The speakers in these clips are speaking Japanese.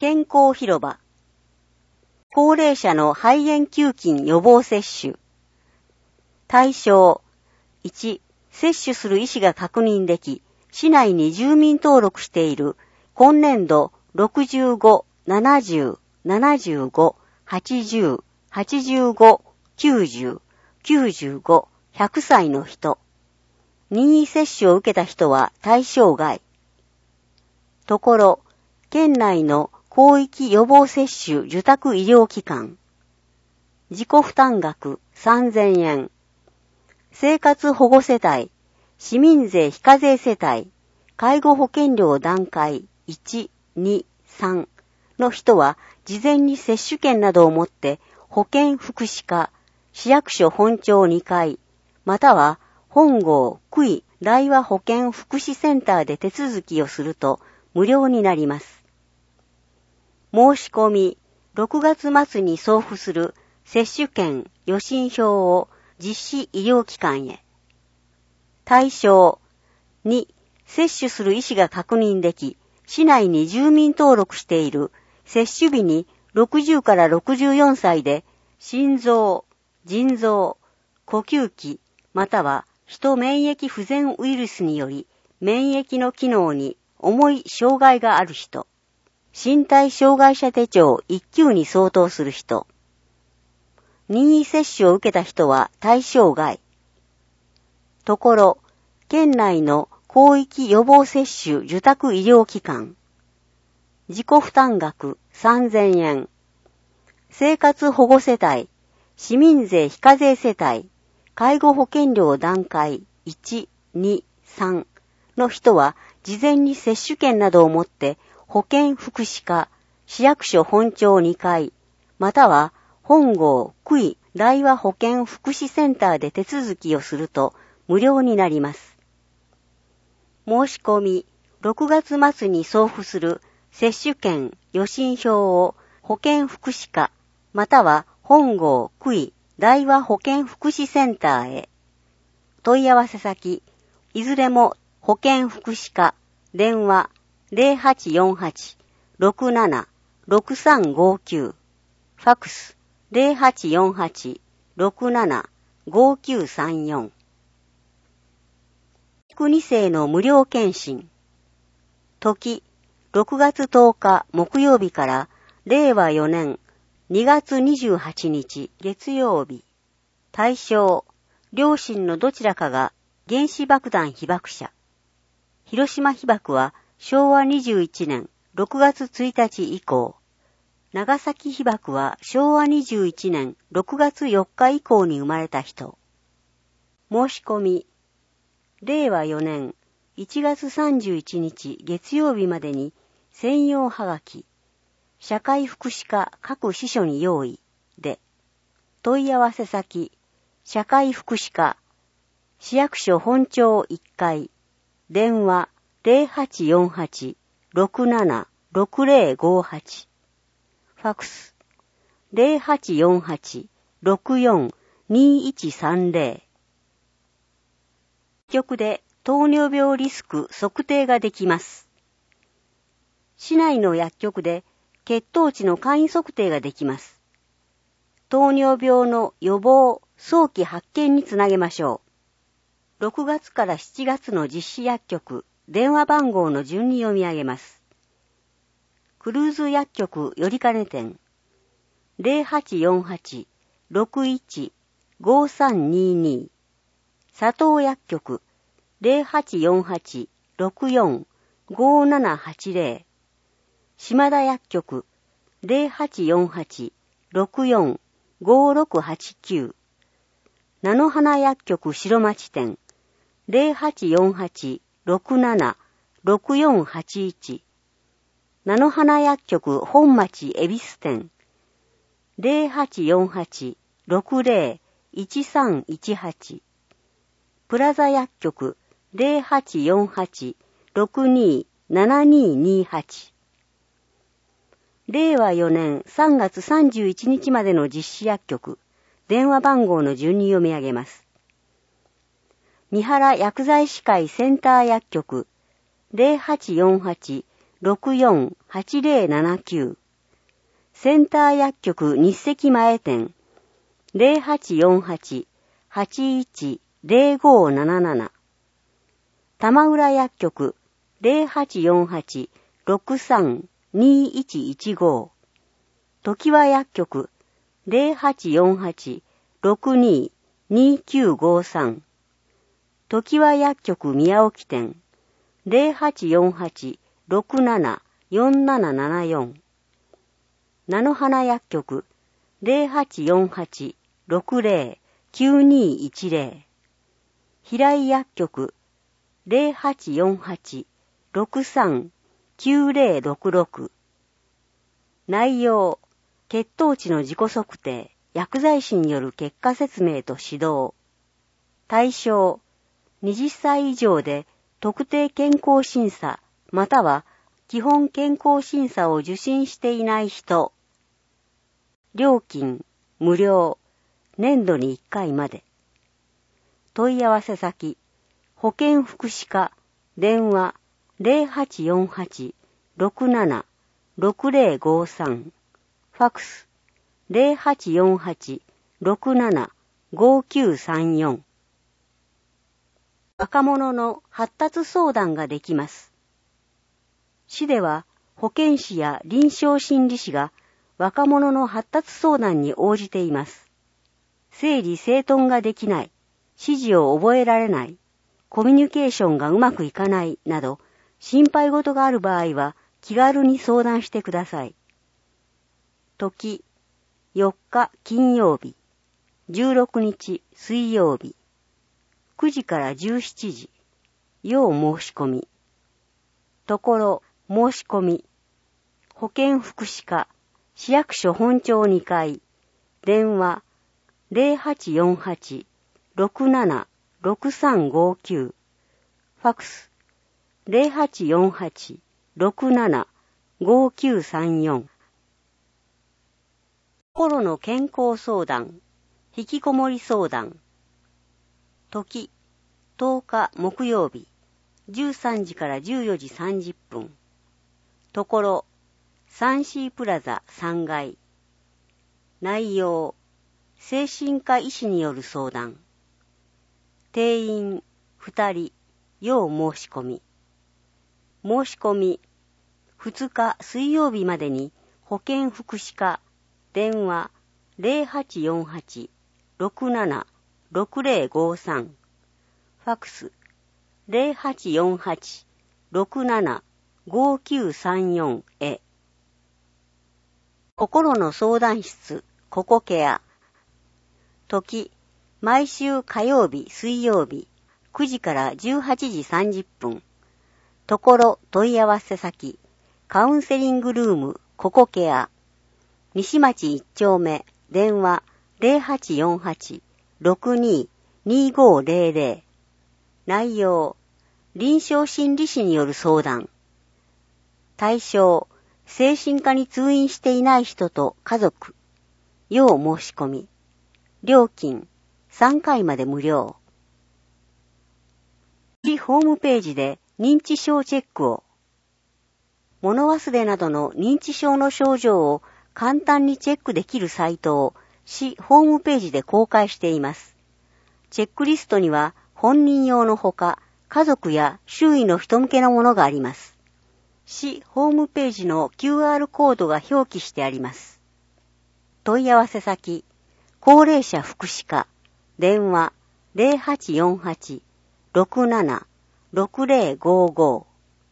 健康広場。高齢者の肺炎球菌予防接種。対象。1、接種する意思が確認でき、市内に住民登録している今年度65、70、75、80、85、90、95、100歳の人。任意接種を受けた人は対象外。ところ、県内の広域予防接種受託医療機関。自己負担額3000円。生活保護世帯、市民税非課税世帯、介護保険料段階1、2、3の人は事前に接種券などを持って保健福祉課、市役所本庁2階、または本郷区域大和保健福祉センターで手続きをすると無料になります。申し込み、6月末に送付する接種券予診票を実施医療機関へ。対象。2、接種する意思が確認でき、市内に住民登録している接種日に60から64歳で心臓、腎臓、呼吸器、または人免疫不全ウイルスにより免疫の機能に重い障害がある人。身体障害者手帳1級に相当する人。任意接種を受けた人は対象外。ところ、県内の広域予防接種受託医療機関。自己負担額3000円。生活保護世帯、市民税非課税世帯、介護保険料段階1、2、3の人は事前に接種券などを持って保健福祉課、市役所本庁2階、または本郷区域大和保健福祉センターで手続きをすると無料になります。申し込み、6月末に送付する接種券予診票を保健福祉課、または本郷区域大和保健福祉センターへ。問い合わせ先、いずれも保健福祉課、電話0848-67-6359、ファックス0848-67-5934。2世の無料検診。時、6月10日木曜日から令和4年2月28日月曜日。対象、両親のどちらかが原子爆弾被爆者。広島被爆は昭和21年6月1日以降。長崎被爆は昭和21年6月4日以降に生まれた人。申し込み。令和4年1月31日月曜日までに専用はがき、社会福祉課各支所に用意で、問い合わせ先、社会福祉課、市役所本庁1階、電話0848-67-6058、ファックス0848-64-2130。薬局で糖尿病リスク測定ができます。市内の薬局で血糖値の簡易測定ができます。糖尿病の予防、早期発見につなげましょう。6月から7月の実施薬局、電話番号の順に読み上げます。クルーズ薬局よりかね店 0848-61-5322、佐藤薬局 0848-64-5780、島田薬局 0848-64-5689、菜の花薬局白町店 0848-67-6481、菜の花薬局本町恵比寿店 0848-60-1318、プラザ薬局 0848-62-7228。令和4年3月31日までの実施薬局、電話番号の順に読み上げます。三原薬剤師会センター薬局 0848-62-7228、 04-8079センター薬局日赤前店 0848-810577 玉浦薬局 0848-63-2115 常盤薬局 0848-62-2953 常盤薬局宮沖店 0848-67-4774 菜の花薬局 0848-60-9210 平井薬局 0848-63-9066 内容、血糖値の自己測定、薬剤師による結果説明と指導。対象、20歳以上で特定健康審査または基本健康審査を受診していない人。料金、無料、年度に1回まで。問い合わせ先、保健福祉課、電話0848-67-6053、ファクス0848-67-5934。若者の発達相談ができます。市では保健師や臨床心理士が若者の発達相談に応じています。整理整頓ができない、指示を覚えられない、コミュニケーションがうまくいかないなど心配事がある場合は気軽に相談してください。時、4日金曜日、16日水曜日、9時から17時、要申し込み。ところ、申し込み。保健福祉課、市役所本庁2階、電話0848-67-6359、ファクス0848-67-5934。心の健康相談、引きこもり相談。時、10日木曜日、13時から14時30分。ところ、3C プラザ3階。内容、精神科医師による相談。定員2人、要申し込み。申し込み、2日水曜日までに保健福祉課、電話0848-67-6053、ファクス0848-67-5934へ。心の相談室、ココケア。時、毎週火曜日、水曜日、9時から18時30分。ところ、問い合わせ先、カウンセリングルーム、ココケア。西町1丁目、電話0848-62-2500。内容、臨床心理士による相談。対象、精神科に通院していない人と家族。要申し込み。料金、3回まで無料。市ホームページで認知症チェックを。物忘れなどの認知症の症状を簡単にチェックできるサイトを市ホームページで公開しています。チェックリストには本人用のほか、家族や周囲の人向けのものがあります。市ホームページの QR コードが表記してあります。問い合わせ先、高齢者福祉課、電話0848-67-6055。こ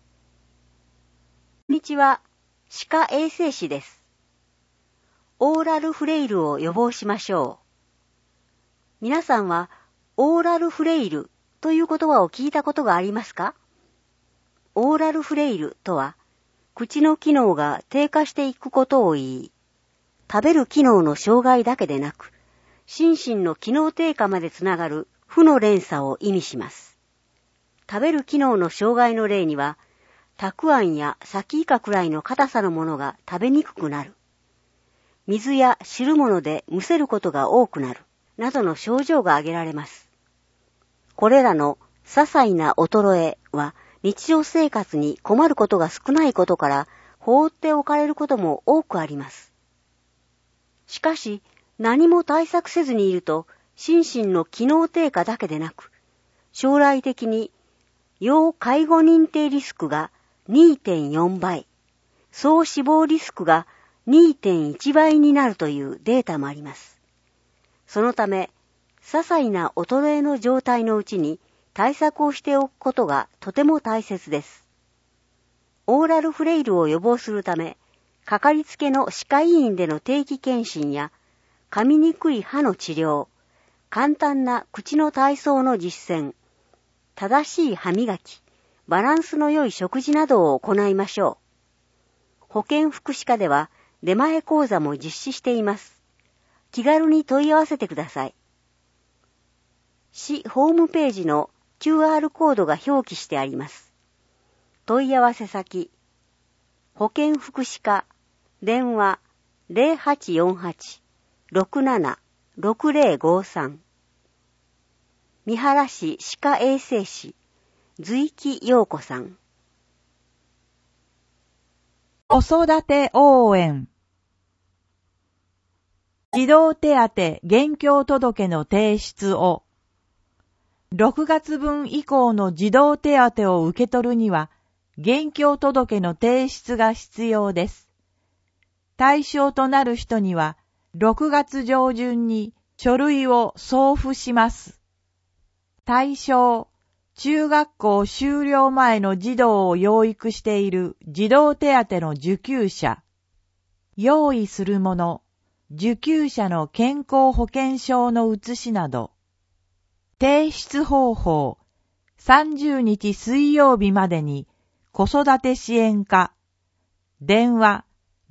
んにちは、歯科衛生士です。オーラルフレイルを予防しましょう。皆さんはオーラルフレイルという言葉を聞いたことがありますか？オーラルフレイルとは、口の機能が低下していくことを言い、食べる機能の障害だけでなく、心身の機能低下までつながる負の連鎖を意味します。食べる機能の障害の例には、たくあんやさきいかくらいの硬さのものが食べにくくなる。水や汁物でむせることが多くなる。などの症状が挙げられます。これらの些細な衰えは日常生活に困ることが少ないことから放っておかれることも多くあります。しかし、何も対策せずにいると、心身の機能低下だけでなく、将来的に要介護認定リスクが 2.4 倍、総死亡リスクが 2.1 倍になるというデータもあります。そのため、些細な衰えの状態のうちに対策をしておくことがとても大切です。オーラルフレイルを予防するため、かかりつけの歯科医院での定期検診や、噛みにくい歯の治療、簡単な口の体操の実践、正しい歯磨き、バランスの良い食事などを行いましょう。保健福祉課では出前講座も実施しています。気軽に問い合わせてください。市ホームページの QR コードが表記してあります。問い合わせ先、保健福祉課、電話 0848-67-6053 三原市歯科衛生士、随木陽子さん。 子育て応援。児童手当現況届の提出を。6月分以降の児童手当を受け取るには、現況届の提出が必要です。対象となる人には、6月上旬に書類を送付します。対象、中学校修了前の児童を養育している児童手当の受給者。用意するもの、受給者の健康保険証の写しなど。提出方法、30日水曜日までに子育て支援課、電話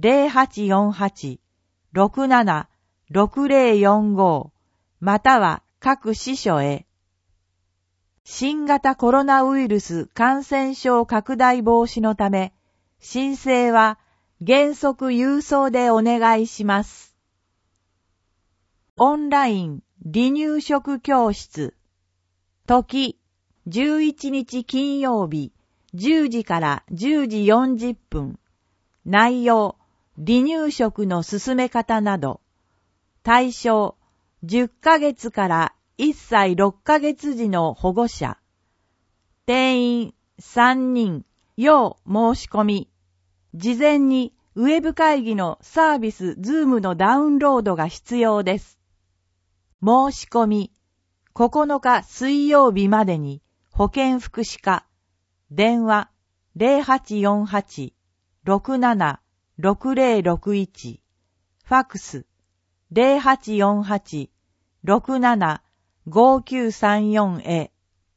0848-67-6045 または各支所へ。新型コロナウイルス感染症拡大防止のため、申請は原則郵送でお願いします。オンライン離乳食教室。時、11日金曜日、10時から10時40分。内容、離乳食の進め方など。対象、10ヶ月から1歳6ヶ月時の保護者。定員3人、要申し込み。事前にウェブ会議のサービス Zoom のダウンロードが必要です。申し込み、9日水曜日までに保健福祉課、電話 0848-67-6061、ファクス 0848-67-5934 へ。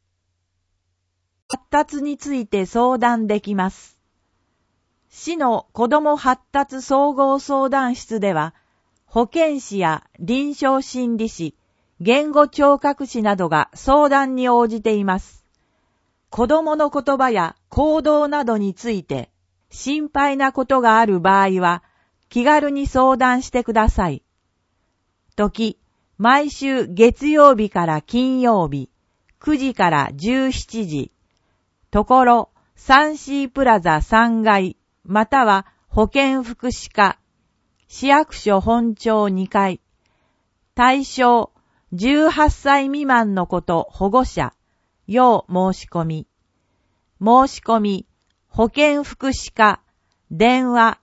発達について相談できます。市の子ども発達総合相談室では、保健師や臨床心理士、言語聴覚士などが相談に応じています。子どもの言葉や行動などについて心配なことがある場合は気軽に相談してください。時、毎週月曜日から金曜日、9時から17時。ところ、3C プラザ3階、または保健福祉課、市役所本庁2階。対象、18歳未満の子と保護者、要申し込み。申し込み、保健福祉課、電話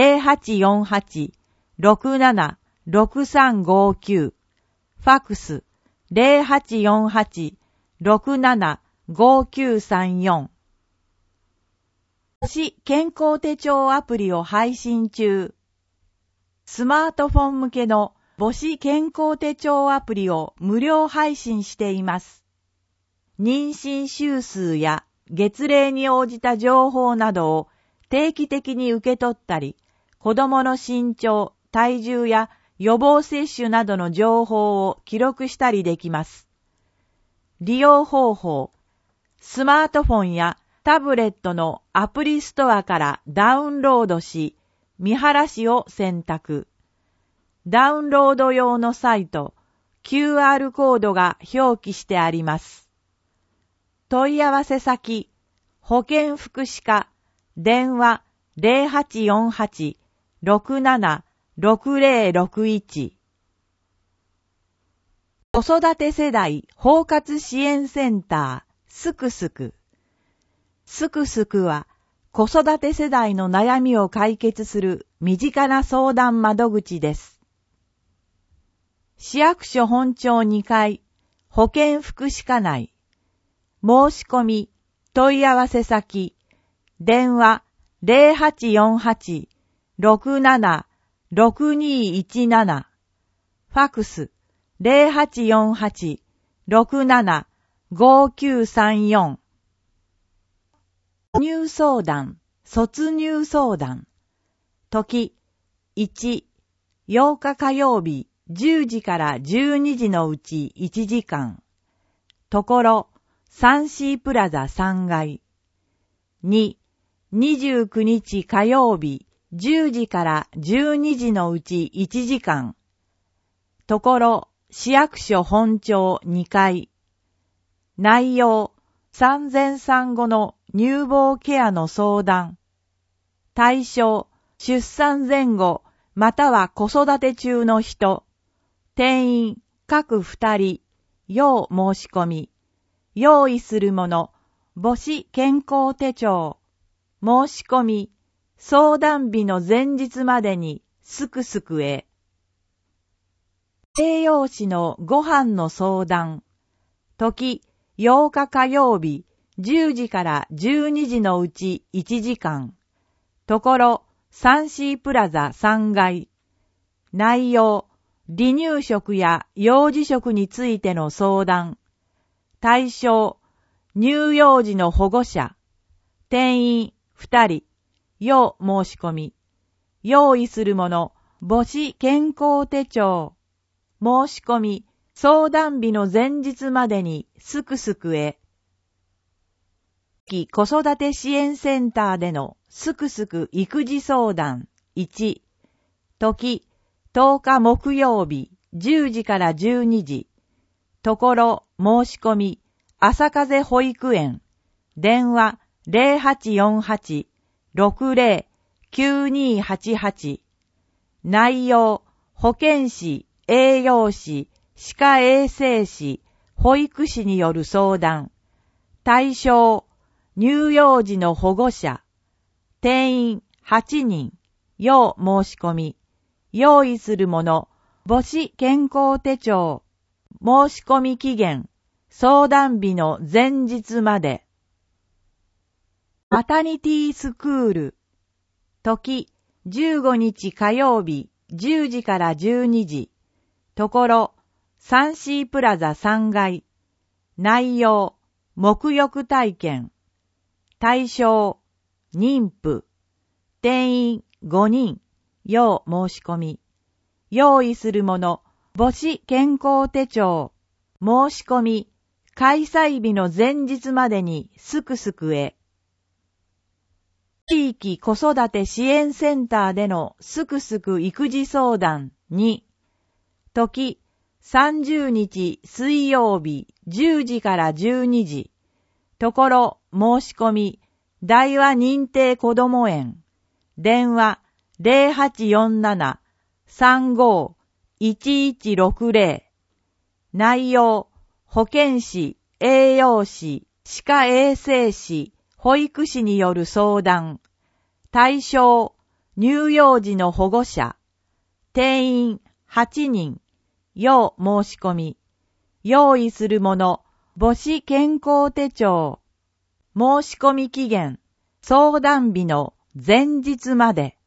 0848-67-6359、ファクス0848-67-5934。市健康手帳アプリを配信中。スマートフォン向けの母子健康手帳アプリを無料配信しています。妊娠週数や月齢に応じた情報などを定期的に受け取ったり、子供の身長、体重や予防接種などの情報を記録したりできます。利用方法、スマートフォンやタブレットのアプリストアからダウンロードし、三原市を選択。ダウンロード用のサイト、QR コードが表記してあります。問い合わせ先、 保健福祉課、電話 0848-676061。子育て世代包括支援センター、すくすく。すくすくは、子育て世代の悩みを解決する身近な相談窓口です。市役所本庁2階、保健福祉課内。申し込み、問い合わせ先、電話 0848-676217、ファクス 0848-675934。入相談、卒入相談。時、1、8日火曜日10時から12時のうち1時間。ところ、サンシープラザ3階。2、29日火曜日10時から12時のうち1時間。ところ、市役所本庁2階。内容、産前産後の乳房ケアの相談。対象、出産前後または子育て中の人。定員、各2人。要申し込み。用意するもの、母子健康手帳。申し込み、相談日の前日までにすくすくへ。栄養士のご飯の相談。時、8日火曜日、10時から12時のうち1時間。ところ、サンシープラザ3階。内容、離乳食や幼児食についての相談。対象、乳幼児の保護者。定員2人。要申し込み。用意するもの、母子健康手帳。申し込み、相談日の前日までにすくすくへ。子育て支援センターでのすくすく育児相談。1、時、10日木曜日、10時から12時。ところ、申し込み、朝風保育園。電話、0848-609288。内容、保健師、栄養士、歯科衛生士、保育士による相談。対象、乳幼児の保護者。定員8人。要申し込み。用意するもの、母子健康手帳。申し込み期限、相談日の前日まで。マタニティスクール。時、15日火曜日、10時から12時。ところ、サンシープラザ3階。内容、沐浴体験。対象、妊婦。定員5人。要申し込み。用意するもの、母子健康手帳。申し込み、開催日の前日までにすくすくへ。地域子育て支援センターでのすくすく育児相談2。時、30日水曜日10時から12時。ところ、申し込み、大和認定こども園。電話、0847-35-1160。内容、保健師、栄養士、歯科衛生士、保育士による相談。対象、乳幼児の保護者。定員8人。要申し込み。用意するもの、母子健康手帳。申し込み期限、相談日の前日まで。